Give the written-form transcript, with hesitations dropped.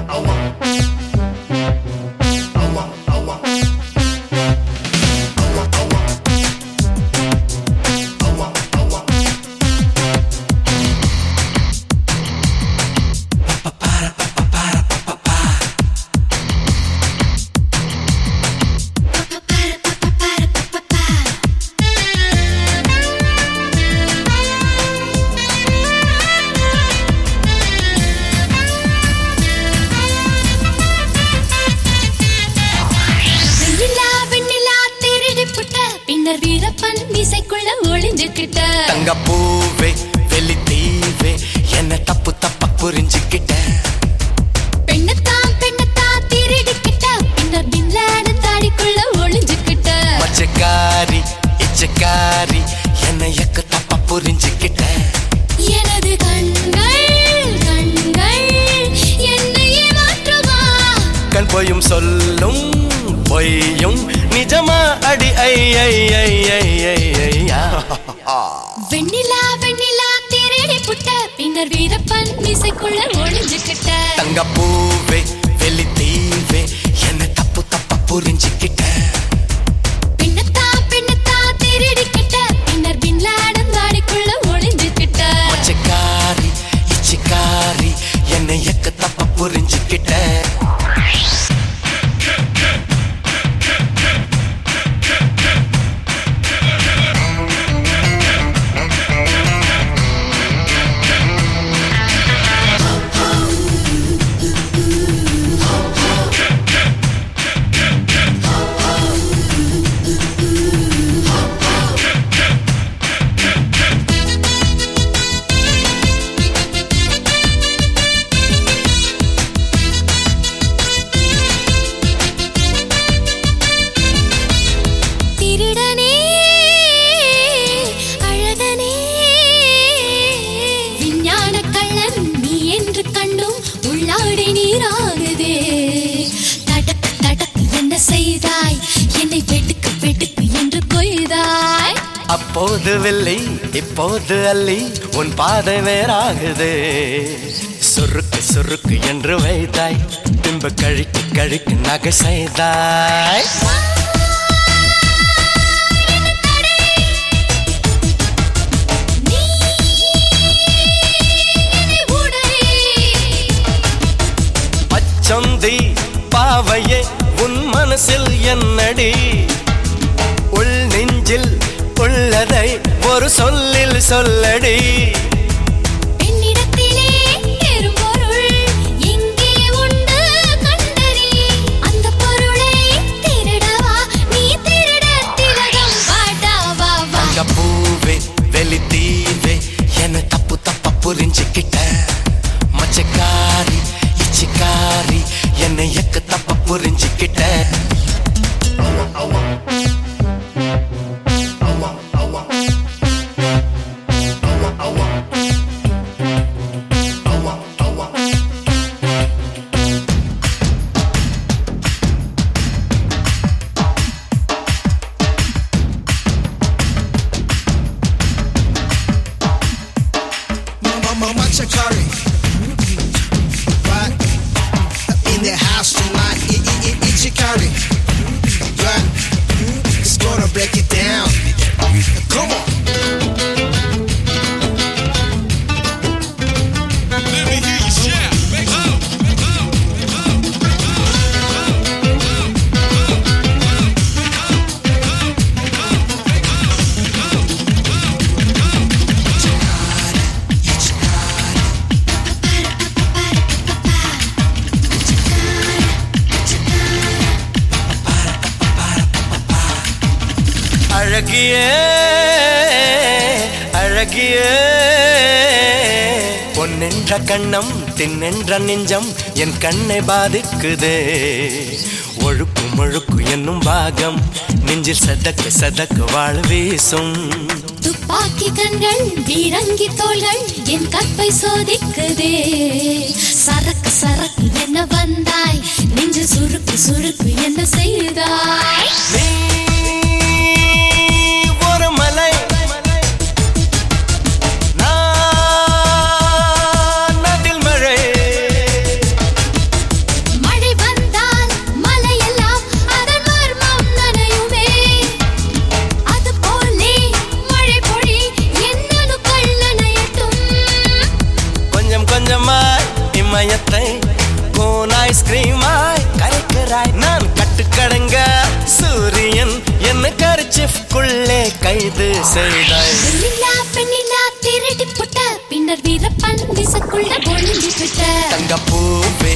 வீரப்பன் மீசைக்குள்ள ஒளிஞ்சுக்கிட்ட தங்கப்பூவே வெளி தீவே என்ன தப்பு தப்பா புரிஞ்சுக்கிட்ட பெண்ணத்தான் திருடிக்கிட்ட பின்னர் பின்லான தாடிக்குள்ள ஒளிஞ்சுக்கிட்ட மச்சக்காரி இச்சக்காரி என்ன எக்க தப்பா புரிஞ்சுக்கிட்ட எனது கண்கள் என்னையே மாற்றுமா கண் போயும் சொல்லும் பொய்யும் நிஜமா அடி ஐ ஐ ஐ ஐ ஐ ஐயா வெண்ணிலா திருடி புட்ட பின்னர் வீரப்பன் மீசைக்குள்ள ஒளிஞ்சுக்கிட்ட தங்கப்பூவே வெளி தீவே என்ன தப்பு தப்பா புரிஞ்சுக்கிட்ட பெண்ணத்தான் திருடிக்கிட்ட பின்னர் பின்லான தாடிக்குள்ள ஒளிஞ்சுக்கிட்ட மச்சக்காரி இச்சக்காரி என்ன எக்க தப்பா புரிஞ்சுக்கிட்ட அப்போது வெள்ளி இப்போது அள்ளி உன் பாதை வேறாகுது சுருக்கு சுருக்கு என்று வைத்தாய் பின்பு கழிக்கு கழிக்கு நகை செய்தாய் பச்சந்தி பாவையே உன் மனசில் என்னடி உள் நெஞ்சில் உள்ளதை ஒரு சொல்லில் சொல்லடி என்னிடத்திலே பெரும்பொருள் எங்கே உண்டு கண்டறி அந்த பொருளை திருடவா நீ திருட திலகம் பாடாவா தங்கப்பூவே வெளி தீவே என்ன தப்பு தப்பா புரிஞ்சுக்கிட்ட மச்சக்காரி இச்சக்காரி என்ன எக்க தப்பா புரிஞ்சுக்கிட்ட Machakari, right? In the house tonight, Ichikari, right? It's gonna break it down. Come on. Let me hear you shout. அழகியே அழகியே பொன்னென்ற கண்ணம் தின்னென்ற நெஞ்சம் என் கண்ணை பாதிக்குதே ஒழுக்கு முழுக்கு என்னும் பாகம் நெஞ்சில் சதக்கு சதக்கு வாழ் வீசும் துப்பாக்கி கண்கள் பீரங்கி தோள்கள் என் கற்பை சோதிக்குதே சரக்கு சரக்கு என்ன வந்தாய் நெஞ்சு சுருக்கு சுருக்கு என்ன செய்தாய் மலை நதில் மழை சமயத்தை கோன் ஐஸ்கிரீமாய் கரைக்கிறாய். நான் கட்டுக்கடங்க சூரியன் என்ன கர்ச்சிஃப்குள்ளே கைது செய்தாய். வெண்ணிலா பெண்ணிலா திருடி புட்ட பின்னர் வீரப்பன் விசக்குள்ள ஒளிஞ்சு விட்ட தங்கப்பூ